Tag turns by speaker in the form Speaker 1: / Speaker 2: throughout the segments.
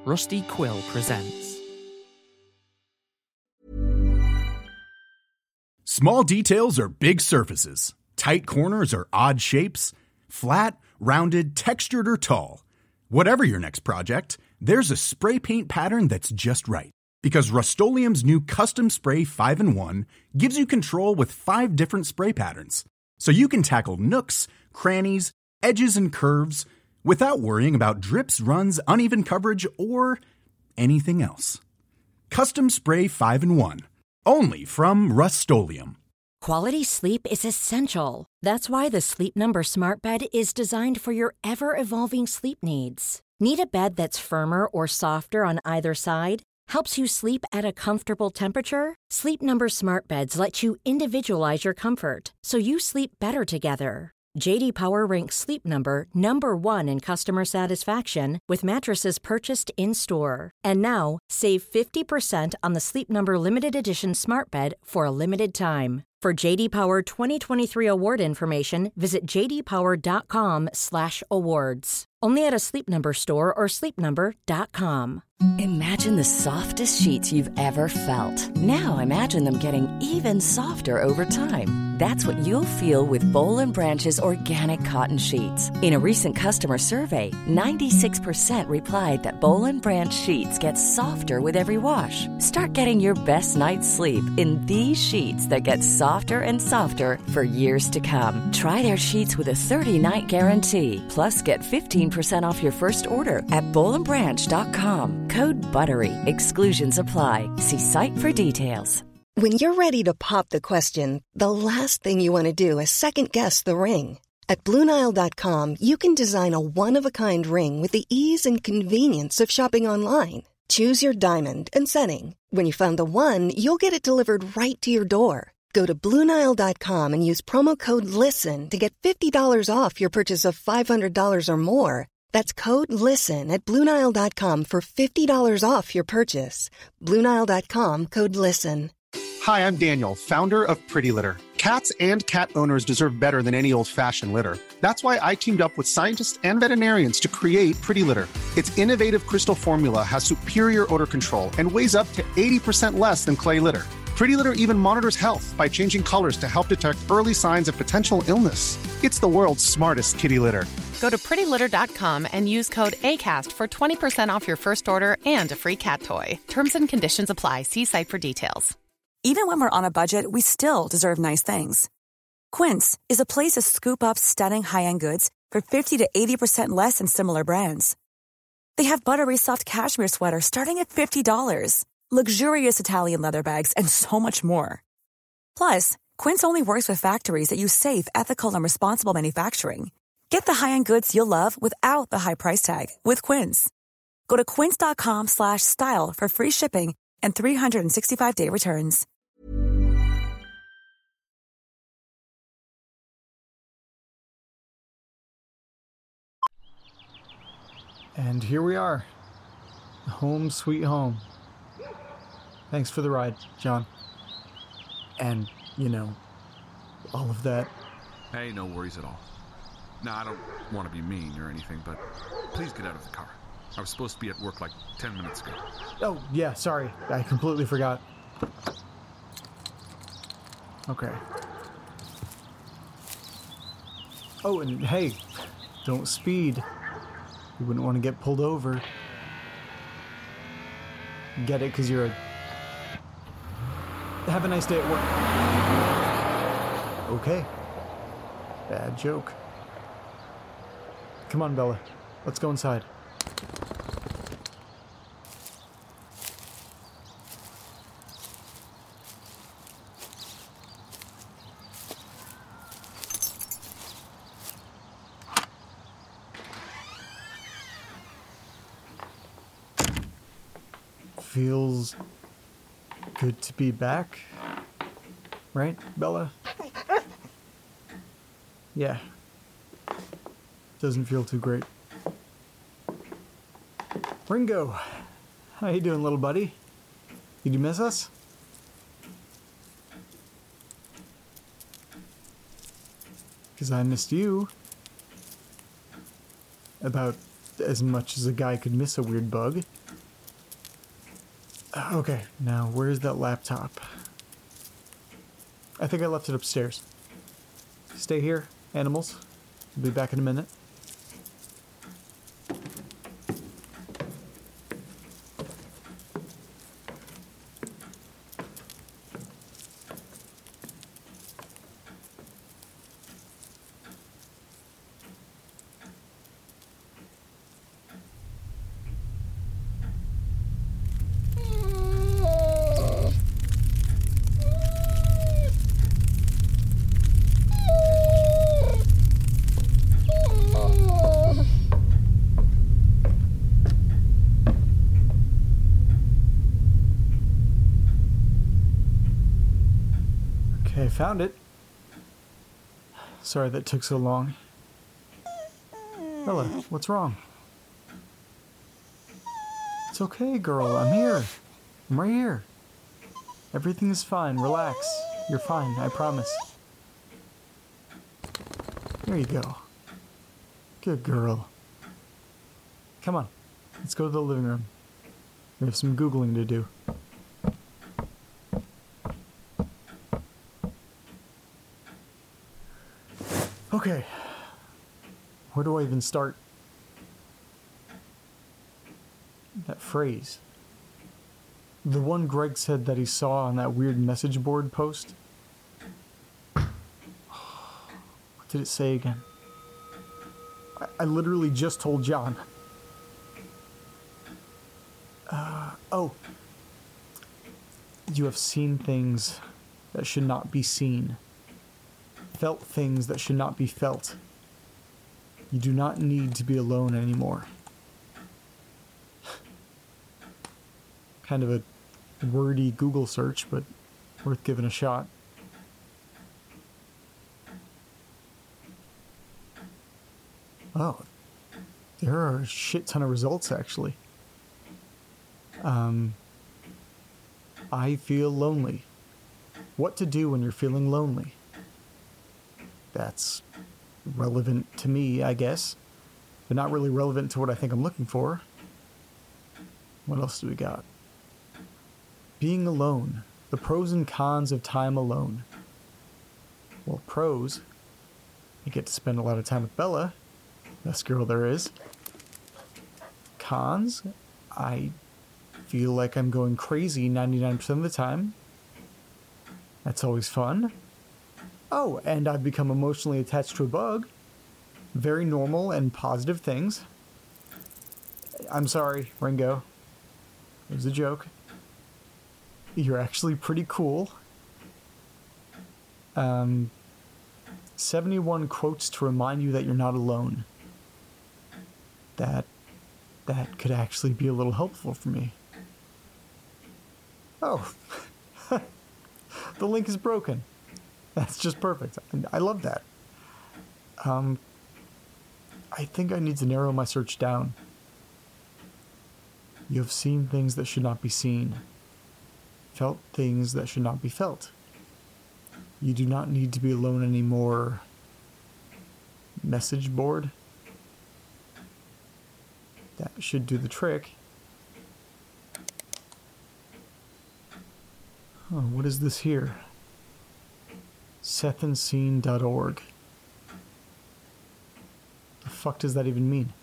Speaker 1: Rusty Quill presents.
Speaker 2: Small details are big surfaces. Tight corners are odd shapes. Flat, rounded, textured, or tall. Whatever your next project, there's a spray paint pattern that's just right. Because Rust-Oleum's new Custom Spray 5-in-1 gives you control with 5 different spray patterns. So you can tackle nooks, crannies, edges, and curves without worrying about drips, runs, uneven coverage, or anything else. Custom Spray 5-in-1. Only from Rust-Oleum.
Speaker 3: Quality sleep is essential. That's why the Sleep Number Smart Bed is designed for your ever-evolving sleep needs. Need a bed that's firmer or softer on either side? Helps you sleep at a comfortable temperature? Sleep Number Smart Beds let you individualize your comfort, so you sleep better together. J.D. Power ranks Sleep Number number 1 in customer satisfaction with mattresses purchased in-store. And now, save 50% on the Sleep Number Limited Edition Smart Bed for a limited time. For J.D. Power 2023 award information, visit jdpower.com/awards. Only at a Sleep Number store or sleepnumber.com.
Speaker 4: Imagine the softest sheets you've ever felt. Now imagine them getting even softer over time. That's what you'll feel with Boll & Branch's organic cotton sheets. In a recent customer survey, 96% replied that Boll & Branch sheets get softer with every wash. Start getting your best night's sleep in these sheets that get softer and softer for years to come. Try their sheets with a 30-night guarantee. Plus, get 15% off your first order at bollandbranch.com. Code BUTTERY. Exclusions apply. See site for details.
Speaker 5: When you're ready to pop the question, the last thing you want to do is second-guess the ring. At BlueNile.com, you can design a one-of-a-kind ring with the ease and convenience of shopping online. Choose your diamond and setting. When you find the one, you'll get it delivered right to your door. Go to BlueNile.com and use promo code LISTEN to get $50 off your purchase of $500 or more. That's code LISTEN at BlueNile.com for $50 off your purchase. BlueNile.com, code LISTEN.
Speaker 6: Hi, I'm Daniel, founder of Pretty Litter. Cats and cat owners deserve better than any old-fashioned litter. That's why I teamed up with scientists and veterinarians to create Pretty Litter. Its innovative crystal formula has superior odor control and weighs up to 80% less than clay litter. Pretty Litter even monitors health by changing colors to help detect early signs of potential illness. It's the world's smartest kitty litter.
Speaker 7: Go to prettylitter.com and use code ACAST for 20% off your first order and a free cat toy. Terms and conditions apply. See site for details.
Speaker 8: Even when we're on a budget, we still deserve nice things. Quince is a place to scoop up stunning high-end goods for 50 to 80% less than similar brands. They have buttery soft cashmere sweaters starting at $50, luxurious Italian leather bags, and so much more. Plus, Quince only works with factories that use safe, ethical, and responsible manufacturing. Get the high-end goods you'll love without the high price tag with Quince. Go to quince.com/style for free shipping and 365-day returns.
Speaker 9: And here we are. Home sweet home. Thanks for the ride, John. And, all of that.
Speaker 10: Hey, no worries at all. Now, I don't want to be mean or anything, but please get out of the car. I was supposed to be at work like 10 minutes ago.
Speaker 9: Oh, yeah, sorry. I completely forgot. Okay. Oh, and hey, don't speed. You wouldn't want to get pulled over. Get it, because you're a... Have a nice day at work. Okay. Bad joke. Come on, Bella. Let's go inside. Feels good to be back. Right, Bella? Yeah. Doesn't feel too great. Ringo, how you doing, little buddy? Did you miss us? Because I missed you. About as much as a guy could miss a weird bug. Okay, now where's that laptop? I think I left it upstairs. Stay here, animals. I'll be back in a minute. Okay, found it. Sorry that took so long. Bella, what's wrong? It's okay, girl. I'm here. I'm right here. Everything is fine. Relax. You're fine. I promise. There you go. Good girl. Come on. Let's go to the living room. We have some Googling to do. Okay. Where do I even start? That phrase. The one Greg said that he saw on that weird message board post. What did it say again? I literally just told John. Oh. You have seen things that should not be seen. Felt things that should not be felt. You do not need to be alone anymore. Kind of a wordy Google search, but worth giving a shot. Oh, there are a shit ton of results, actually. I feel lonely. What to do when you're feeling lonely? That's relevant to me, I guess, but not really relevant to what I think I'm looking for. What else do we got? Being alone. The pros and cons of time alone. Well, pros. I get to spend a lot of time with Bella. Best girl there is. Cons. I feel like I'm going crazy 99% of the time. That's always fun. Oh, and I've become emotionally attached to a bug. Very normal and positive things. I'm sorry, Ringo. It was a joke. You're actually pretty cool. 71 quotes to remind you that you're not alone. That could actually be a little helpful for me. Oh. The link is broken. That's just perfect. I love that. I think I need to narrow my search down. You have seen things that should not be seen. Felt things that should not be felt. You do not need to be alone anymore. Message board. That should do the trick. Oh, what is this here? sethandseen.org. The fuck does that even mean?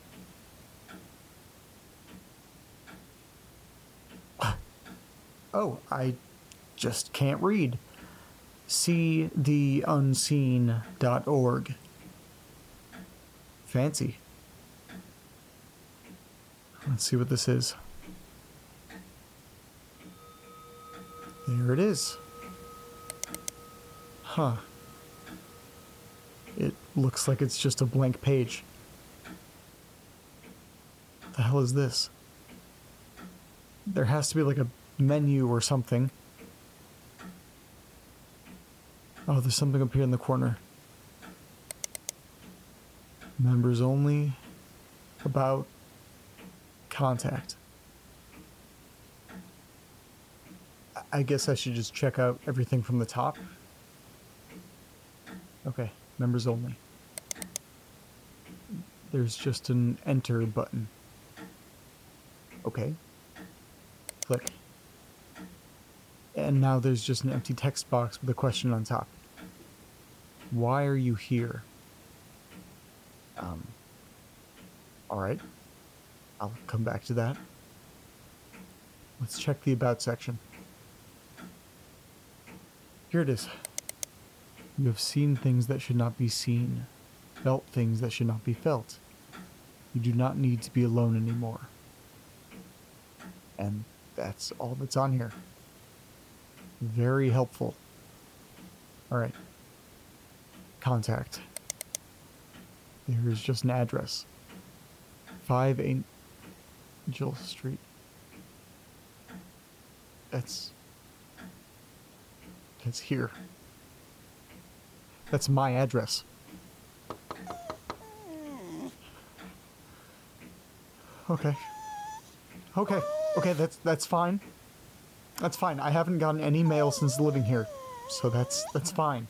Speaker 9: Oh, I just can't read. seetheunseen.org. Fancy. Let's see what this is. There it is. Huh. It looks like it's just a blank page. What the hell is this? There has to be like a menu or something. Oh, there's something up here in the corner. Members only. About. Contact. I guess I should just check out everything from the top. Okay, members only. There's just an enter button. Okay. Click. And now there's just an empty text box with a question on top. Why are you here? Alright. I'll come back to that. Let's check the About section. Here it is. You have seen things that should not be seen, felt things that should not be felt. You do not need to be alone anymore. And that's all that's on here. Very helpful. Alright. Contact. There is just an address. 5 Angel Street. That's here. That's my address. Okay. Okay, that's fine. That's fine. I haven't gotten any mail since living here, so that's fine.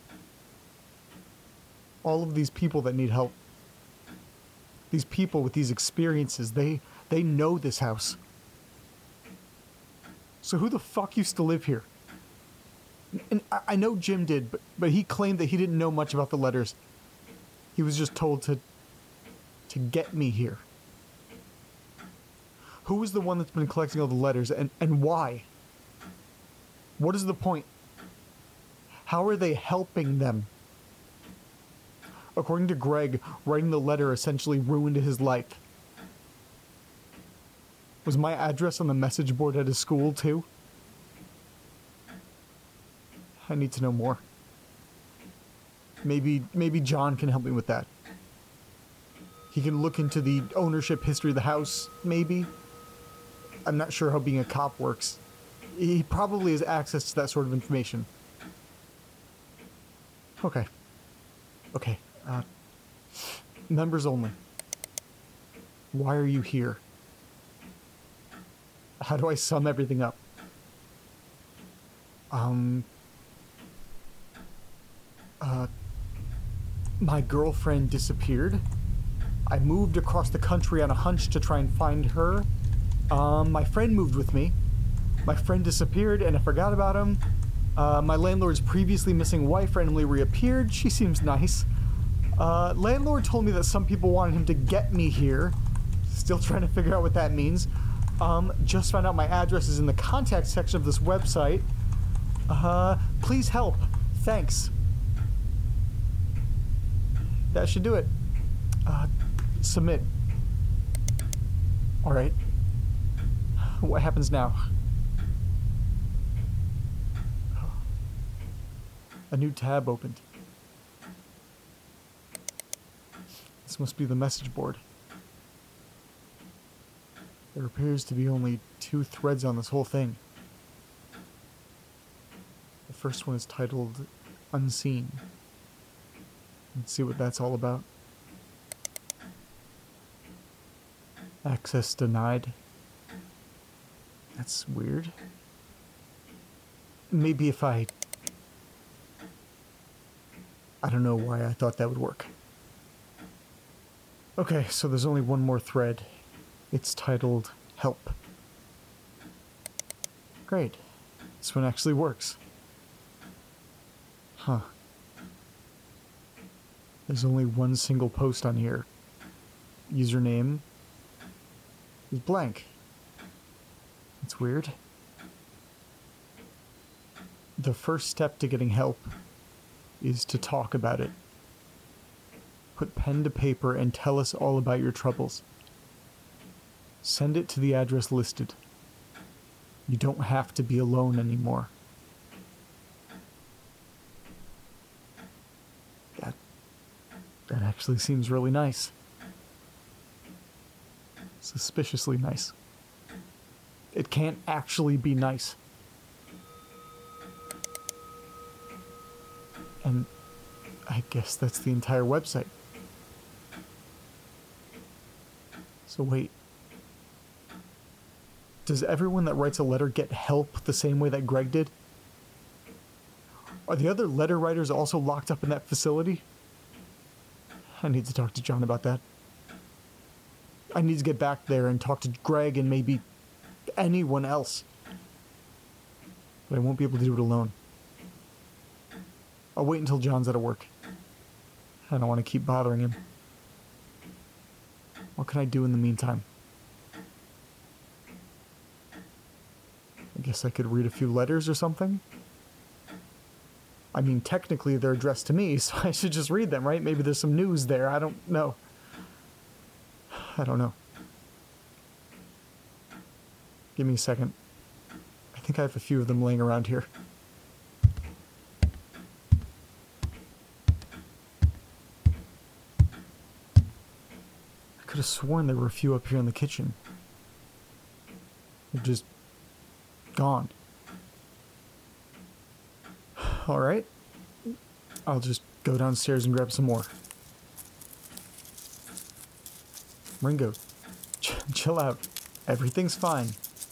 Speaker 9: All of these people that need help, these people with these experiences, they know this house. So who the fuck used to live here? And I know Jim did, but he claimed that he didn't know much about the letters. He was just told to get me here. Who is the one that's been collecting all the letters, and why? What is the point? How are they helping them? According to Greg, writing the letter essentially ruined his life. Was my address on the message board at his school, too? I need to know more. Maybe John can help me with that. He can look into the ownership history of the house, maybe. I'm not sure how being a cop works. He probably has access to that sort of information. Okay. Members only. Why are you here? How do I sum everything up? My girlfriend disappeared. I moved across the country on a hunch to try and find her. My friend moved with me. My friend disappeared and I forgot about him. My landlord's previously missing wife randomly reappeared. She seems nice. Landlord told me that some people wanted him to get me here. Still trying to figure out what that means. Just found out my address is in the contact section of this website. Please help. Thanks. That should do it. Submit. Alright. What happens now? A new tab opened. This must be the message board. There appears to be only 2 threads on this whole thing. The first one is titled Unseen. Let's see what that's all about. Access denied. That's weird. Maybe if I don't know why I thought that would work. Okay, so there's only one more thread. It's titled Help. Great. This one actually works. Huh. There's only one single post on here. Username is blank. It's weird. The first step to getting help is to talk about it. Put pen to paper and tell us all about your troubles. Send it to the address listed. You don't have to be alone anymore. That actually seems really nice. Suspiciously nice. It can't actually be nice. And I guess that's the entire website. So wait. Does everyone that writes a letter get help the same way that Greg did? Are the other letter writers also locked up in that facility? I need to talk to John about that. I need to get back there and talk to Greg and maybe anyone else. But I won't be able to do it alone. I'll wait until John's out of work. I don't want to keep bothering him. What can I do in the meantime? I guess I could read a few letters or something? I mean, technically they're addressed to me, so I should just read them, right? Maybe there's some news there. I don't know. Give me a second. I think I have a few of them laying around here. I could have sworn there were a few up here in the kitchen. They're just gone. Alright. I'll just go downstairs and grab some more. Ringo, chill out. Everything's fine.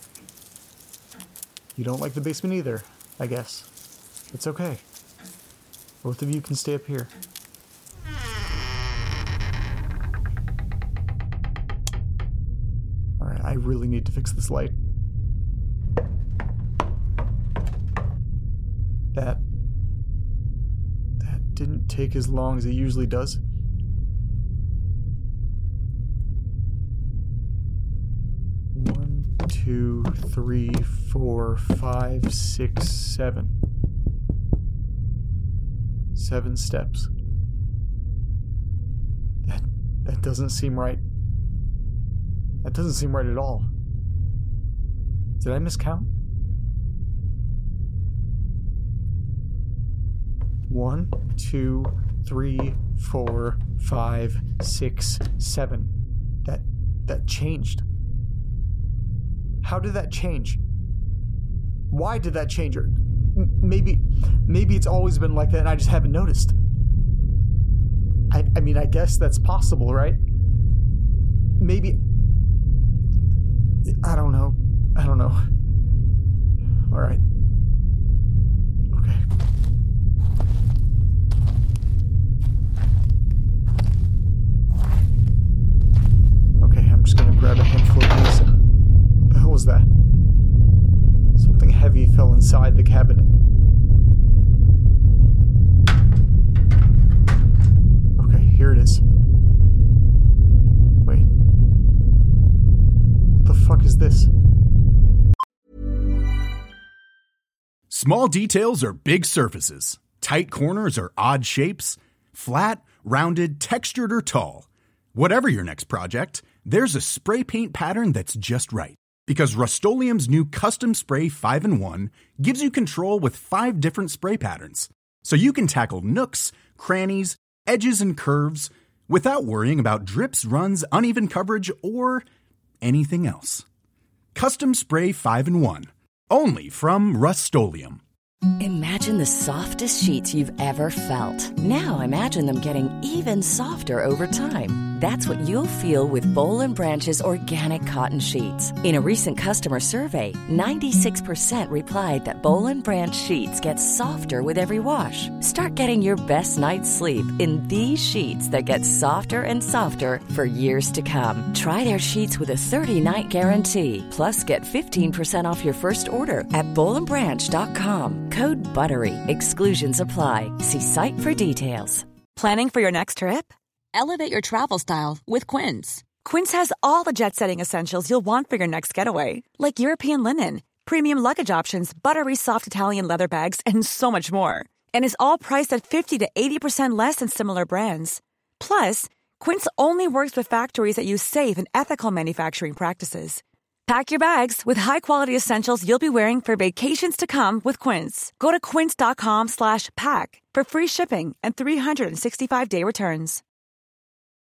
Speaker 9: You don't like the basement either, I guess. It's okay. Both of you can stay up here. Alright, I really need to fix this light. That didn't take as long as it usually does. One, 2, 3, 4, 5, 6, 7. 7 steps. That doesn't seem right. That doesn't seem right at all. Did I miscount? 1, 2, 3, 4, 5, 6, 7. That changed. How did that change? Why did that change? Or maybe it's always been like that and I just haven't noticed. I mean, I guess that's possible, right? Maybe... I don't know. All right. Okay. Okay, I'm just gonna grab a handful of these. What the hell was that? Something heavy fell inside the cabinet. Okay, here it is. Wait. What the fuck is this?
Speaker 2: Small details are big surfaces. Tight corners are odd shapes. Flat, rounded, textured, or tall. Whatever your next project, there's a spray paint pattern that's just right. Because Rust-Oleum's new Custom Spray 5-in-1 gives you control with 5 different spray patterns. So you can tackle nooks, crannies, edges, and curves without worrying about drips, runs, uneven coverage, or anything else. Custom Spray 5-in-1. Only from Rust-Oleum.
Speaker 4: Imagine the softest sheets you've ever felt. Now imagine them getting even softer over time. That's what you'll feel with Boll & Branch's organic cotton sheets. In a recent customer survey, 96% replied that Boll & Branch sheets get softer with every wash. Start getting your best night's sleep in these sheets that get softer and softer for years to come. Try their sheets with a 30-night guarantee. Plus, get 15% off your first order at bollandbranch.com. Code BUTTERY. Exclusions apply. See site for details.
Speaker 8: Planning for your next trip?
Speaker 11: Elevate your travel style with Quince.
Speaker 8: Quince has all the jet-setting essentials you'll want for your next getaway, like European linen, premium luggage options, buttery soft Italian leather bags, and so much more. And is all priced at 50 to 80% less than similar brands. Plus, Quince only works with factories that use safe and ethical manufacturing practices. Pack your bags with high-quality essentials you'll be wearing for vacations to come with Quince. Go to quince.com/pack for free shipping and 365-day returns.